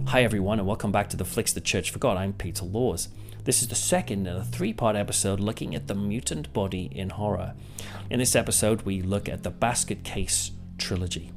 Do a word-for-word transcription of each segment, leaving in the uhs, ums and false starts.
Hi everyone, and welcome back to the Flicks the Church Forgot. I'm Peter Laws. This is the second in a three-part episode looking at the mutant body in horror. In this episode, we look at the Basket Case trilogy.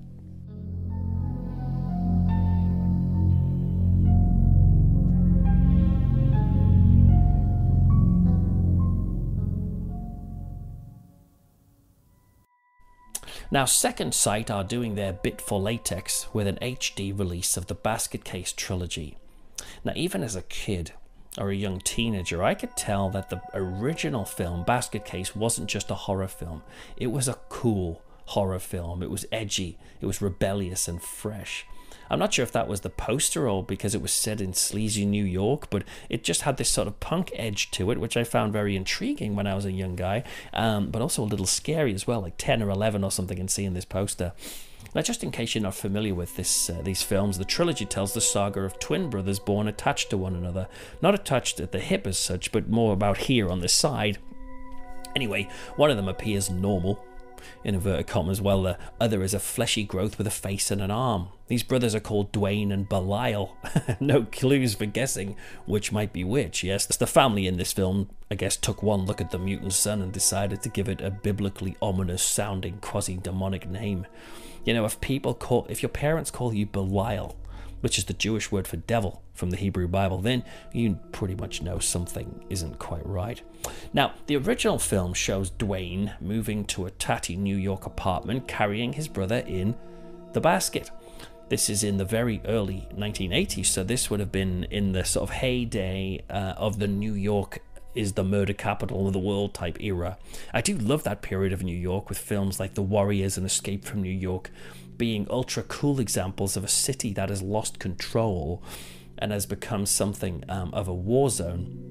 Now, Second Sight are doing their bit for latex with an H D release of the Basket Case trilogy. Now, even as a kid or a young teenager, I could tell that the original film, Basket Case, wasn't just a horror film. It was a cool horror film. It was edgy, it was rebellious and fresh. I'm not sure if that was the poster or because it was set in sleazy New York, but it just had this sort of punk edge to it, which I found very intriguing when I was a young guy, um, but also a little scary as well, like ten or eleven or something, and seeing this poster. Now, just in case you're not familiar with this, uh, these films, the trilogy tells the saga of twin brothers born attached to one another. Not attached at the hip as such, but more about here on the side. Anyway, one of them appears normal, in inverted commas, while the other is a fleshy growth with a face and an arm. These brothers are called Dwayne and Belial. No clues for guessing which might be which. Yes, the family in this film, I guess, took one look at the mutant son and decided to give it a biblically ominous sounding quasi-demonic name. You know, if people call, if your parents call you Belial, which is the Jewish word for devil from the Hebrew Bible, then you pretty much know something isn't quite right. Now, the original film shows Dwayne moving to a tatty New York apartment, carrying his brother in the basket. This is in the very early nineteen eighties, so this would have been in the sort of heyday uh, of the New York is the murder capital of the world type era. I do love that period of New York, with films like The Warriors and Escape from New York being ultra cool examples of a city that has lost control and has become something um, of a war zone.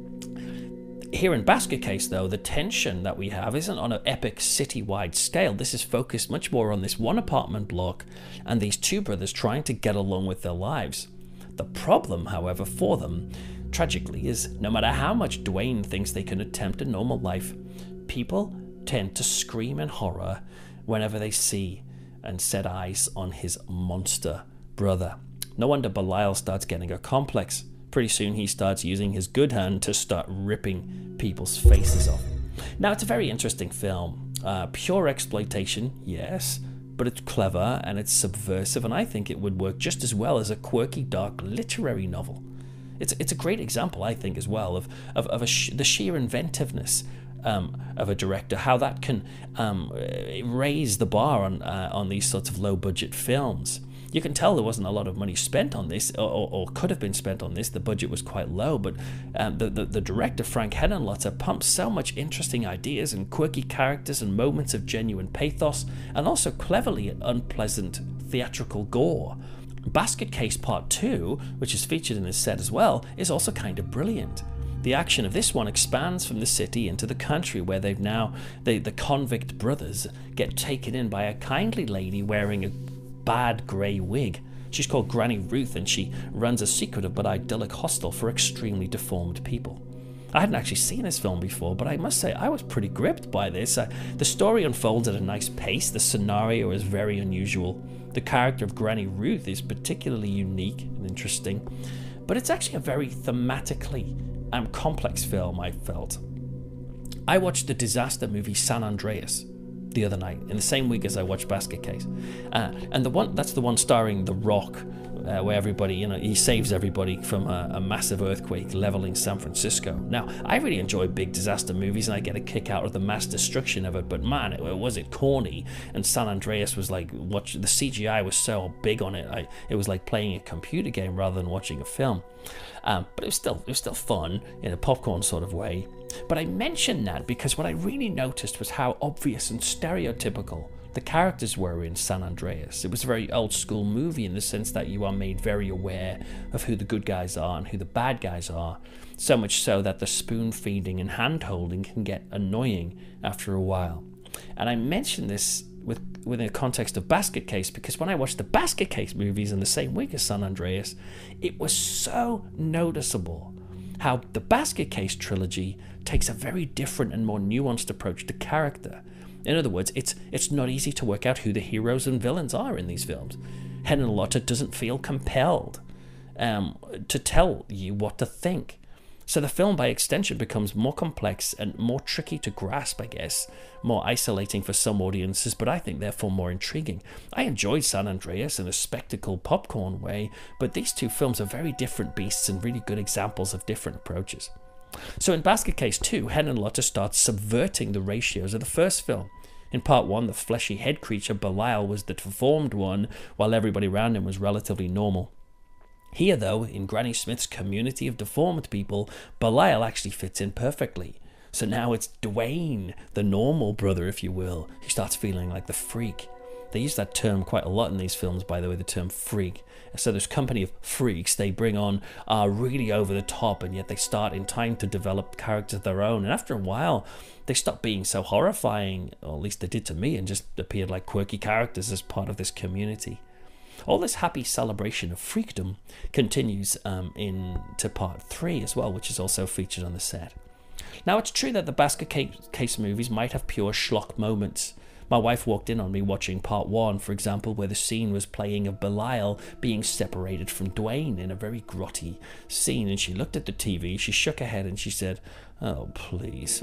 Here in Basket Case, though, the tension that we have isn't on an epic city-wide scale. This is focused much more on this one apartment block and these two brothers trying to get along with their lives. The problem, however, for them, tragically, is no matter how much Dwayne thinks they can attempt a normal life, people tend to scream in horror whenever they see and set eyes on his monster brother. No wonder Belial starts getting a complex. Pretty soon he starts using his good hand to start ripping people's faces off. Now, it's a very interesting film. Uh, pure exploitation, yes, but it's clever and it's subversive, and I think it would work just as well as a quirky, dark literary novel. It's it's a great example, I think, as well, of, of, of a sh- the sheer inventiveness Um, of a director, how that can um, raise the bar on uh, on these sorts of low-budget films. You can tell there wasn't a lot of money spent on this, or, or, or could have been spent on this. The budget was quite low, but um, the, the, the director, Frank Henenlotter, pumped so much interesting ideas and quirky characters and moments of genuine pathos, and also cleverly unpleasant theatrical gore. Basket Case Part two, which is featured in this set as well, is also kind of brilliant. The action of this one expands from the city into the country, where they've now, they, the convict brothers get taken in by a kindly lady wearing a bad grey wig. She's called Granny Ruth, and she runs a secretive but idyllic hostel for extremely deformed people. I hadn't actually seen this film before, but I must say I was pretty gripped by this. Uh, the story unfolds at a nice pace, the scenario is very unusual, the character of Granny Ruth is particularly unique and interesting, but it's actually a very thematically um, complex film, I felt. I watched the disaster movie San Andreas the other night, in the same week as I watched Basket Case, uh, and the one that's the one starring The Rock, uh, where everybody, you know, he saves everybody from a, a massive earthquake leveling San Francisco. Now, I really enjoy big disaster movies, and I get a kick out of the mass destruction of it, but man, it, was it corny. And San Andreas was like, watch, the C G I was so big on it, I, it was like playing a computer game rather than watching a film. Um, but it was still it was still fun in a popcorn sort of way. But I mentioned that because what I really noticed was how obvious and stereotypical the characters were in San Andreas. It was a very old school movie in the sense that you are made very aware of who the good guys are and who the bad guys are, so much so that the spoon feeding and hand holding can get annoying after a while. And I mentioned this with within the context of Basket Case because when I watched the Basket Case movies in the same week as San Andreas, it was so noticeable how the Basket Case trilogy takes a very different and more nuanced approach to character. In other words, it's it's not easy to work out who the heroes and villains are in these films. Henenlotter doesn't feel compelled um, to tell you what to think. So the film, by extension, becomes more complex and more tricky to grasp, I guess, more isolating for some audiences, but I think therefore more intriguing. I enjoyed San Andreas in a spectacle popcorn way, but these two films are very different beasts and really good examples of different approaches. So in Basket Case two, Henenlotter starts subverting the ratios of the first film. In part one, the fleshy head creature Belial was the deformed one, while everybody around him was relatively normal. Here, though, in Granny Smith's community of deformed people, Belial actually fits in perfectly. So now it's Dwayne, the normal brother, if you will, who starts feeling like the freak. They use that term quite a lot in these films, by the way, the term freak. So this company of freaks they bring on are really over the top, and yet they start in time to develop characters of their own. And after a while, they stop being so horrifying, or at least they did to me, and just appeared like quirky characters as part of this community. All this happy celebration of freakdom continues um, into part three as well, which is also featured on the set. Now, it's true that the Basket Case movies might have pure schlock moments. My wife walked in on me watching part one, for example, where the scene was playing of Belial being separated from Dwayne in a very grotty scene, and she looked at the T V, she shook her head, and she said, "Oh, please."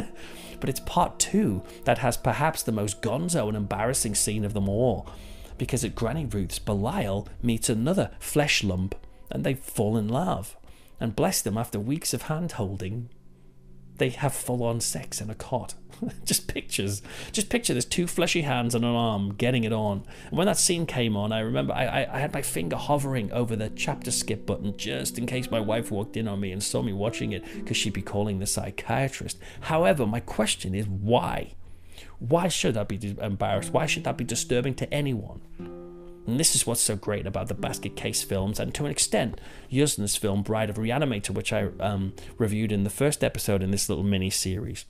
But it's part two that has perhaps the most gonzo and embarrassing scene of them all, because at Granny Ruth's, Belial meets another flesh lump, and they fall in love. And bless them, after weeks of hand-holding, they have full-on sex in a cot. Just pictures. Just picture there's two fleshy hands and an arm getting it on. And when that scene came on, I remember I, I, I had my finger hovering over the chapter skip button just in case my wife walked in on me and saw me watching it, because she'd be calling the psychiatrist. However, my question is why? Why should that be embarrassed? Why should that be disturbing to anyone? And this is what's so great about the Basket Case films, and to an extent, Yuzna's film Bride of Reanimator, which I um, reviewed in the first episode in this little mini-series.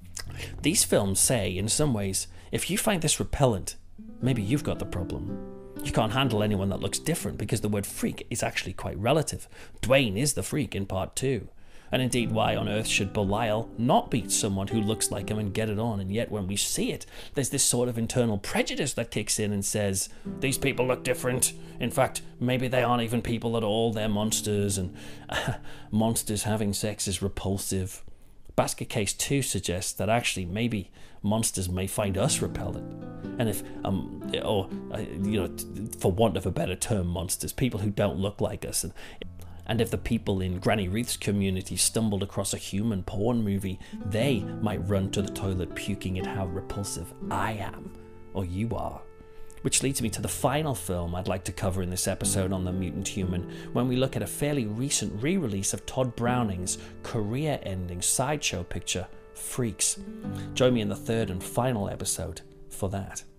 These films say, in some ways, if you find this repellent, maybe you've got the problem. You can't handle anyone that looks different, because the word freak is actually quite relative. Dwayne is the freak in part two. And indeed, why on earth should Belial not beat someone who looks like him and get it on? And yet when we see it, there's this sort of internal prejudice that kicks in and says, these people look different. In fact, maybe they aren't even people at all, they're monsters, and uh, monsters having sex is repulsive. Basket Case two suggests that actually maybe monsters may find us repellent. And if, um, or, uh, you know, for want of a better term, monsters, people who don't look like us. And, And if the people in Granny Ruth's community stumbled across a human porn movie, they might run to the toilet puking at how repulsive I am, or you are. Which leads me to the final film I'd like to cover in this episode on The Mutant Human, when we look at a fairly recent re-release of Todd Browning's career-ending sideshow picture, Freaks. Join me in the third and final episode for that.